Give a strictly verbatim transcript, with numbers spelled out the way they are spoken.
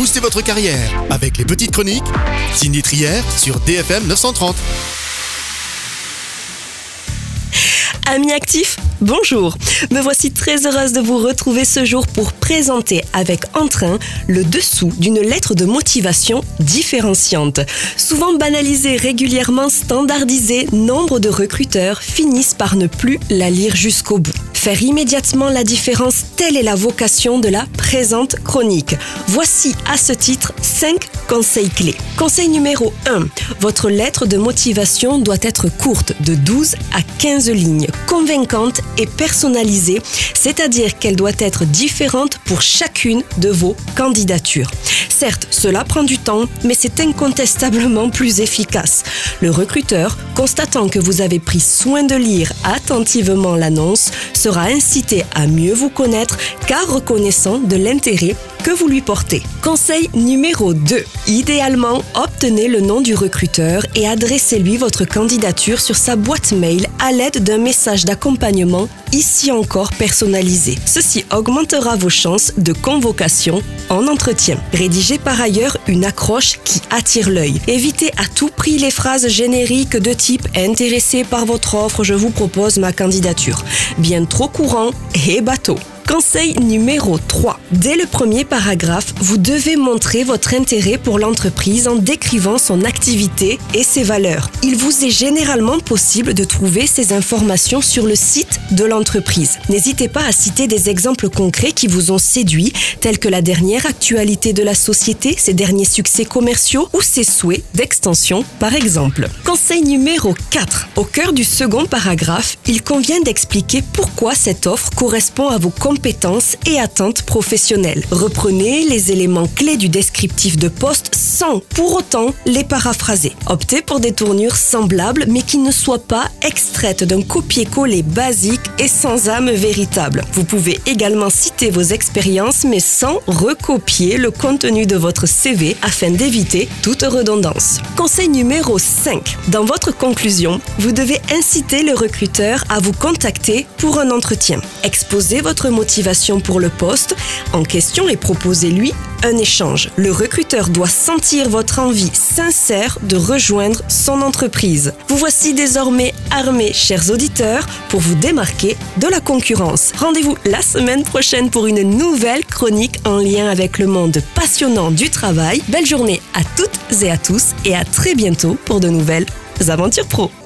Boostez votre carrière avec les petites chroniques signées Trier sur D F M neuf cent trente. Amis actifs, bonjour. Me voici très heureuse de vous retrouver ce jour pour présenter avec entrain le dessous d'une lettre de motivation différenciante. Souvent banalisée, régulièrement standardisée, nombre de recruteurs finissent par ne plus la lire jusqu'au bout. Faire immédiatement la différence, telle est la vocation de la présente chronique. Voici à ce titre cinq conseils clés. Conseil numéro un. Votre lettre de motivation doit être courte, de douze à quinze lignes, convaincante et personnalisée, c'est-à-dire qu'elle doit être différente pour chacune de vos candidatures. Certes, cela prend du temps, mais c'est incontestablement plus efficace. Le recruteur, constatant que vous avez pris soin de lire attentivement l'annonce, sera incité à mieux vous connaître car reconnaissant de l'intérêt que vous lui portez. Conseil numéro deux. Idéalement, obtenez le nom du recruteur et adressez-lui votre candidature sur sa boîte mail à l'aide d'un message d'accompagnement, ici encore personnalisé. Ceci augmentera vos chances de convocation en entretien. Rédigez par ailleurs une accroche qui attire l'œil. Évitez à tout prix les phrases génériques de type « Intéressé par votre offre, je vous propose ma candidature ». Bien trop courant et bateau. Conseil numéro trois. Dès le premier paragraphe, vous devez montrer votre intérêt pour l'entreprise en décrivant son activité et ses valeurs. Il vous est généralement possible de trouver ces informations sur le site de l'entreprise. N'hésitez pas à citer des exemples concrets qui vous ont séduit, tels que la dernière actualité de la société, ses derniers succès commerciaux ou ses souhaits d'extension, par exemple. Conseil numéro quatre. Au cœur du second paragraphe, il convient d'expliquer pourquoi cette offre correspond à vos compétences compétences et attentes professionnelles. Reprenez les éléments clés du descriptif de poste sans pour autant les paraphraser. Optez pour des tournures semblables mais qui ne soient pas extraites d'un copier-coller basique et sans âme véritable. Vous pouvez également citer vos expériences mais sans recopier le contenu de votre C V afin d'éviter toute redondance. Conseil numéro cinq. Dans votre conclusion, vous devez inciter le recruteur à vous contacter pour un entretien. Exposez votre motivation pour le poste en question et proposez-lui un échange. Le recruteur doit sentir votre envie sincère de rejoindre son entreprise. Vous voici désormais armés, chers auditeurs, pour vous démarquer de la concurrence. Rendez-vous la semaine prochaine pour une nouvelle chronique en lien avec le monde passionnant du travail. Belle journée à toutes et à tous et à très bientôt pour de nouvelles aventures pro.